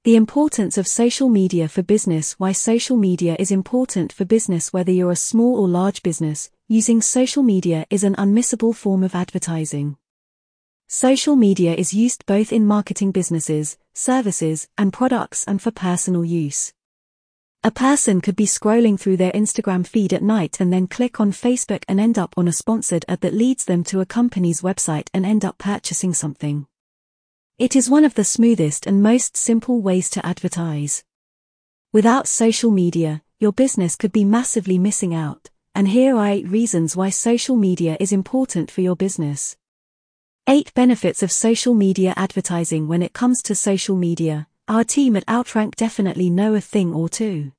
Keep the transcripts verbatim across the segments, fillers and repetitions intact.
The importance of social media for business. Why social media is important for business. Whether you're a small or large business, using social media is an unmissable form of advertising. Social media is used both in marketing businesses, services, and products and for personal use. A person could be scrolling through their Instagram feed at night and then click on Facebook and end up on a sponsored ad that leads them to a company's website and end up purchasing something. It is one of the smoothest and most simple ways to advertise. Without social media, your business could be massively missing out, and here are eight reasons why social media is important for your business. eight Benefits of social media advertising. When it comes to social media, our team at Outrank definitely know a thing or two.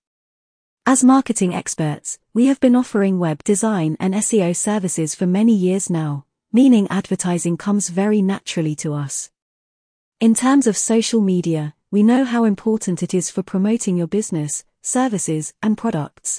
As marketing experts, we have been offering web design and S E O services for many years now, meaning advertising comes very naturally to us. In terms of social media, we know how important it is for promoting your business, services, and products.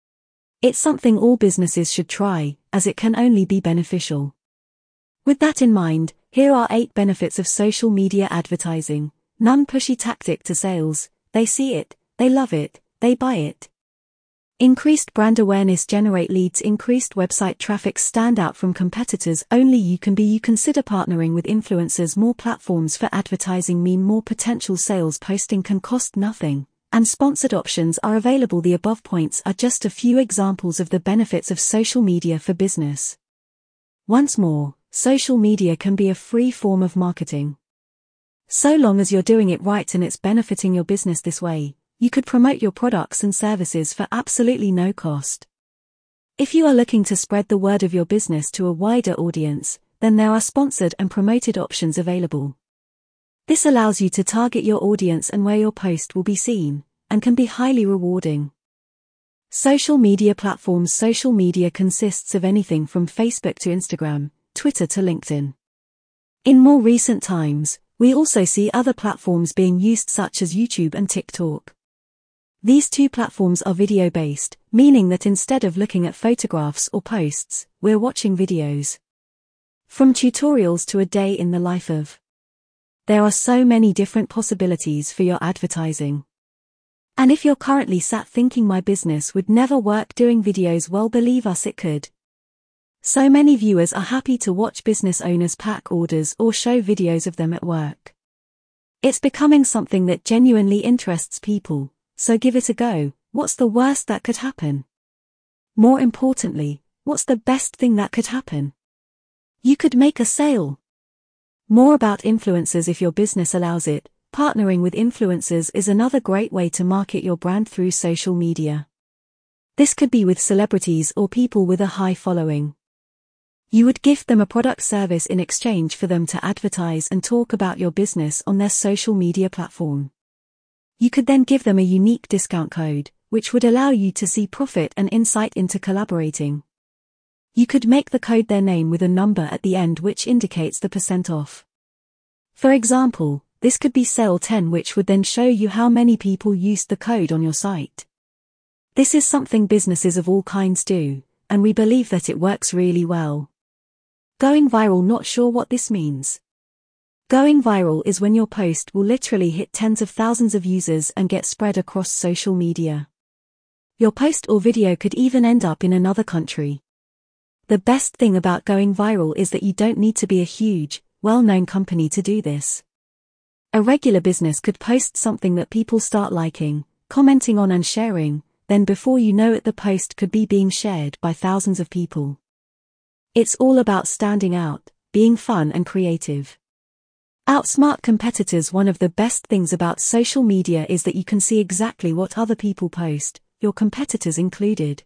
It's something all businesses should try, as it can only be beneficial. With that in mind, here are eight benefits of social media advertising. Non-pushy tactic to sales. They see it, they love it, they buy it. Increased brand awareness. Generate leads. Increased website traffic. Stand out from competitors. Only you can be. You consider partnering with influencers. More platforms for advertising mean more potential sales. Posting can cost nothing, and sponsored options are available. The above points are just a few examples of the benefits of social media for business. Once more, social media can be a free form of marketing. So long as you're doing it right and it's benefiting your business this way, you could promote your products and services for absolutely no cost. If you are looking to spread the word of your business to a wider audience, then there are sponsored and promoted options available. This allows you to target your audience and where your post will be seen, and can be highly rewarding. Social media platforms. Social media consists of anything from Facebook to Instagram, Twitter to LinkedIn. In more recent times, we also see other platforms being used such as YouTube and TikTok. These two platforms are video-based, meaning that instead of looking at photographs or posts, we're watching videos. From tutorials to a day in the life of. There are so many different possibilities for your advertising. And if you're currently sat thinking my business would never work doing videos, well, believe us, it could. So many viewers are happy to watch business owners pack orders or show videos of them at work. It's becoming something that genuinely interests people, so give it a go. What's the worst that could happen? More importantly, what's the best thing that could happen? You could make a sale. More about influencers. If your business allows it, partnering with influencers is another great way to market your brand through social media. This could be with celebrities or people with a high following. You would gift them a product service in exchange for them to advertise and talk about your business on their social media platform. You could then give them a unique discount code, which would allow you to see profit and insight into collaborating. You could make the code their name with a number at the end which indicates the percent off. For example, this could be sale ten, which would then show you how many people used the code on your site. This is something businesses of all kinds do, and we believe that it works really well. Going viral. Not sure what this means? Going viral is when your post will literally hit tens of thousands of users and get spread across social media. Your post or video could even end up in another country. The best thing about going viral is that you don't need to be a huge, well-known company to do this. A regular business could post something that people start liking, commenting on and sharing, then before you know it the post could be being shared by thousands of people. It's all about standing out, being fun and creative. Outsmart competitors. One of the best things about social media is that you can see exactly what other people post, your competitors included.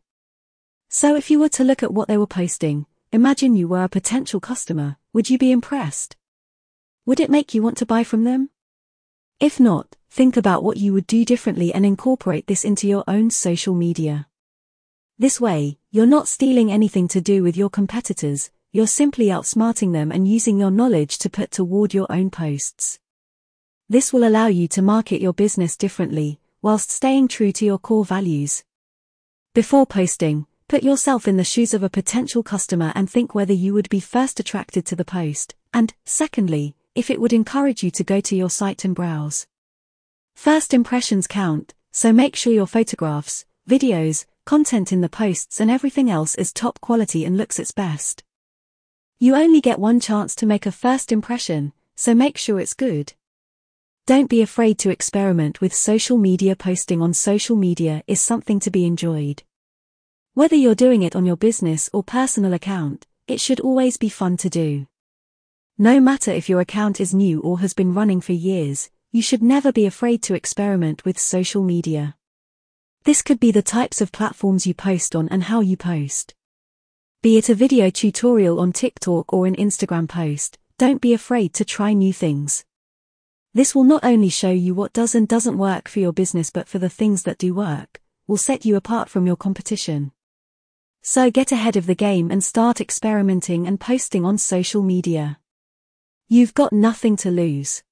So if you were to look at what they were posting, imagine you were a potential customer, would you be impressed? Would it make you want to buy from them? If not, think about what you would do differently and incorporate this into your own social media. This way, you're not stealing anything to do with your competitors, you're simply outsmarting them and using your knowledge to put toward your own posts. This will allow you to market your business differently, whilst staying true to your core values. Before posting, put yourself in the shoes of a potential customer and think whether you would be first attracted to the post, and, secondly, if it would encourage you to go to your site and browse. First impressions count, so make sure your photographs, videos, content in the posts and everything else is top quality and looks its best. You only get one chance to make a first impression, so make sure it's good. Don't be afraid to experiment with social media. Posting on social media is something to be enjoyed. Whether you're doing it on your business or personal account, it should always be fun to do. No matter if your account is new or has been running for years, you should never be afraid to experiment with social media. This could be the types of platforms you post on and how you post. Be it a video tutorial on TikTok or an Instagram post, don't be afraid to try new things. This will not only show you what does and doesn't work for your business, but for the things that do work, will set you apart from your competition. So get ahead of the game and start experimenting and posting on social media. You've got nothing to lose.